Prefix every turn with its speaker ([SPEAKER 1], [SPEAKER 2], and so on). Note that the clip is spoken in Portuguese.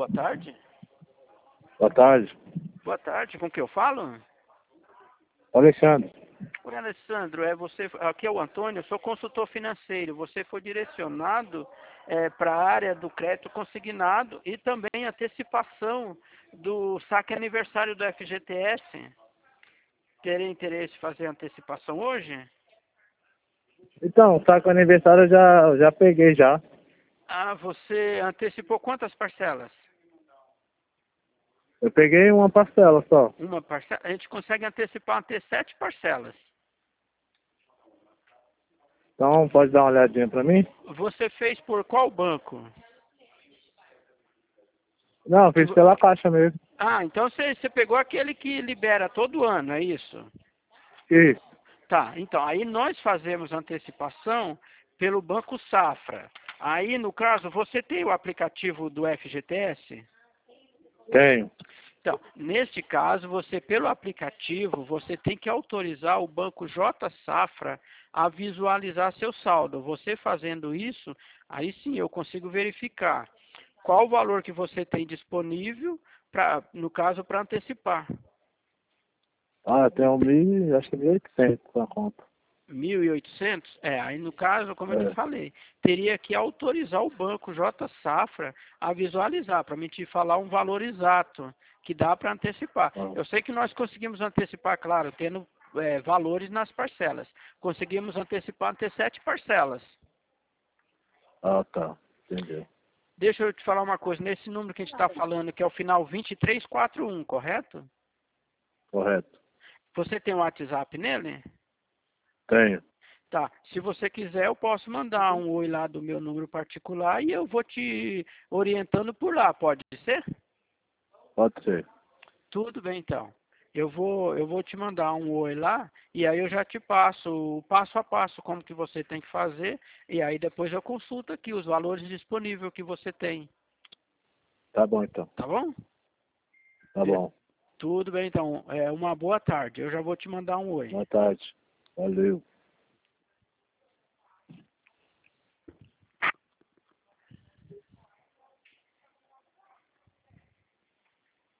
[SPEAKER 1] boa tarde.
[SPEAKER 2] Boa tarde.
[SPEAKER 1] Boa tarde, com que eu falo?
[SPEAKER 2] Alexandre.
[SPEAKER 1] Oi, Alessandro, aqui é o Antônio, eu sou consultor financeiro. Você foi direcionado para a área do crédito consignado e também antecipação do saque aniversário do FGTS. Teria interesse em fazer antecipação hoje?
[SPEAKER 2] Então, saco aniversário eu já peguei já.
[SPEAKER 1] Ah, você antecipou quantas parcelas?
[SPEAKER 2] Eu peguei uma parcela só.
[SPEAKER 1] Uma parcela? A gente consegue antecipar até 7 parcelas.
[SPEAKER 2] Então, pode dar uma olhadinha pra mim?
[SPEAKER 1] Você fez por qual banco?
[SPEAKER 2] Não, fiz pela Caixa mesmo.
[SPEAKER 1] Ah, então você pegou aquele que libera todo ano, é isso?
[SPEAKER 2] Isso.
[SPEAKER 1] Tá, então, aí nós fazemos antecipação pelo Banco Safra. Aí, no caso, você tem o aplicativo do FGTS?
[SPEAKER 2] Tenho.
[SPEAKER 1] Então, neste caso, pelo aplicativo, você tem que autorizar o Banco J Safra a visualizar seu saldo. Você fazendo isso, aí sim eu consigo verificar qual o valor que você tem disponível, no caso, para antecipar.
[SPEAKER 2] Ah, eu tenho acho que 1.800 na conta.
[SPEAKER 1] 1.800? Aí no caso, como eu te
[SPEAKER 2] É.
[SPEAKER 1] falei, teria que autorizar o banco J Safra a visualizar, para me te falar um valor exato que dá para antecipar.
[SPEAKER 2] Ah,
[SPEAKER 1] Eu sei que nós conseguimos antecipar, claro, tendo valores nas parcelas. Conseguimos antecipar até 7 parcelas.
[SPEAKER 2] tá. Entendeu.
[SPEAKER 1] Deixa eu te falar uma coisa, nesse número que a gente está falando, que é o final 2341, correto?
[SPEAKER 2] Correto.
[SPEAKER 1] Você tem um WhatsApp nele?
[SPEAKER 2] Tenho.
[SPEAKER 1] Tá, se você quiser, eu posso mandar um oi lá do meu número particular e eu vou te orientando por lá, pode ser?
[SPEAKER 2] Pode ser.
[SPEAKER 1] Tudo bem, então. Eu vou te mandar um oi lá e aí eu já te passo o passo a passo como que você tem que fazer e aí depois eu consulto aqui os valores disponíveis que você tem,
[SPEAKER 2] Tá bom, então.
[SPEAKER 1] tá bom?
[SPEAKER 2] Tá bom.
[SPEAKER 1] Tudo bem, então. Uma boa tarde. Eu já vou te mandar um oi.
[SPEAKER 2] Boa tarde. Valeu.